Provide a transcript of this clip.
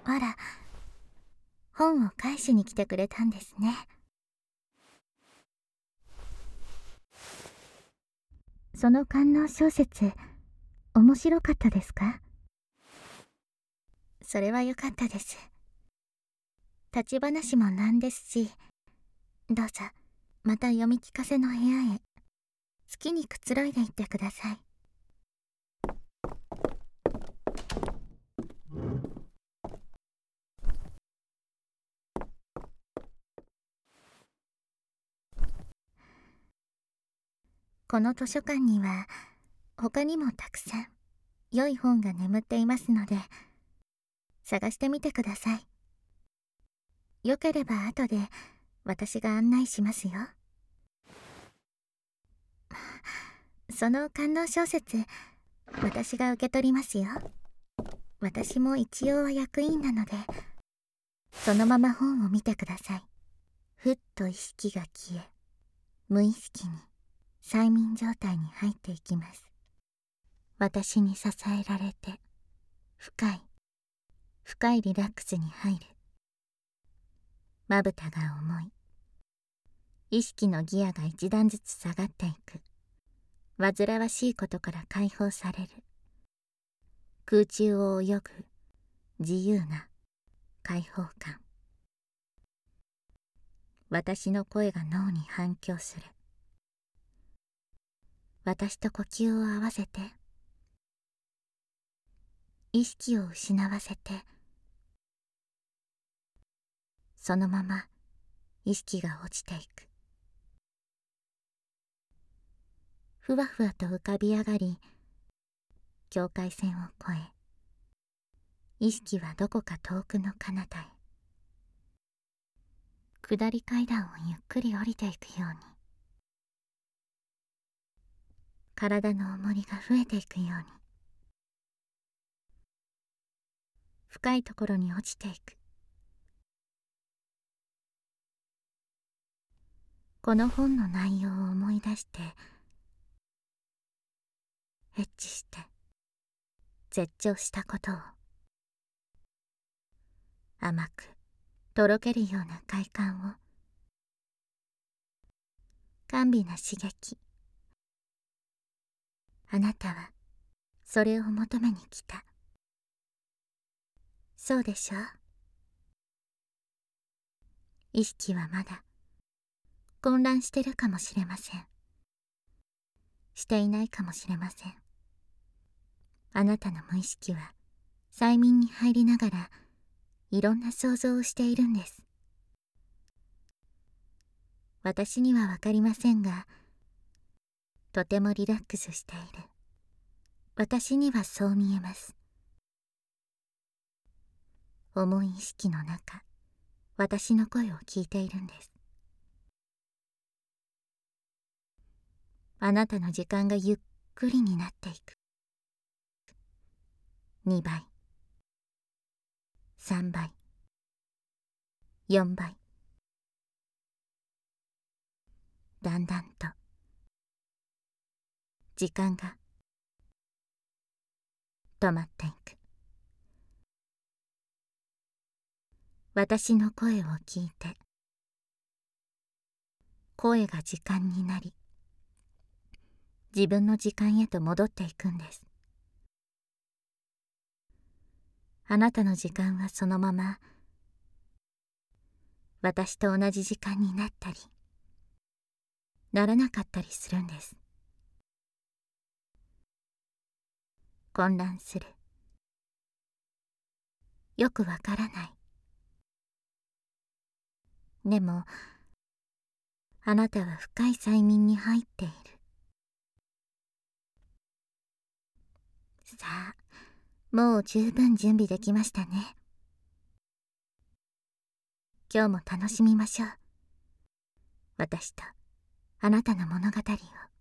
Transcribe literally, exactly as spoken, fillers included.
あら、本を返しに来てくれたんですね。その官能小説、面白かったですか？それは良かったです。立ち話もなんですし、どうぞ、また読み聞かせの部屋へ、好きにくつろいでいってください。この図書館には、他にもたくさん、良い本が眠っていますので、探してみてください。よければ後で私が案内しますよ。その官能小説、私が受け取りますよ。私も一応は役員なので、そのまま本を見てください。ふっと意識が消え、無意識に催眠状態に入っていきます。私に支えられて、深い、深いリラックスに入る。まぶたが重い。意識のギアが一段ずつ下がっていく。煩わしいことから解放される。空中を泳ぐ自由な解放感。私の声が脳に反響する。私と呼吸を合わせて、意識を失わせて、そのまま意識が落ちていく。ふわふわと浮かび上がり、境界線を越え、意識はどこか遠くの彼方へ。下り階段をゆっくり降りていくように、体の重りが増えていくように、深いところに落ちていく。この本の内容を思い出して、エッチして、絶頂したことを、甘く、とろけるような快感を、甘美な刺激。あなたは、それを求めに来た。そうでしょう？意識はまだ、混乱してるかもしれません。していないかもしれません。あなたの無意識は催眠に入りながらいろんな想像をしているんです。私にはわかりませんが、とてもリラックスしている。私にはそう見えます。重い意識の中、私の声を聞いているんです。あなたの時間がゆっくりになっていく。にばい、さんばい、よんばい。だんだんと、時間が止まっていく。私の声を聞いて、声が時間になり、自分の時間へと戻っていくんです。あなたの時間はそのまま、私と同じ時間になったり、ならなかったりするんです。混乱する。よくわからない。でも、あなたは深い催眠に入っている。さあ、もう十分準備できましたね。今日も楽しみましょう。私とあなたの物語を。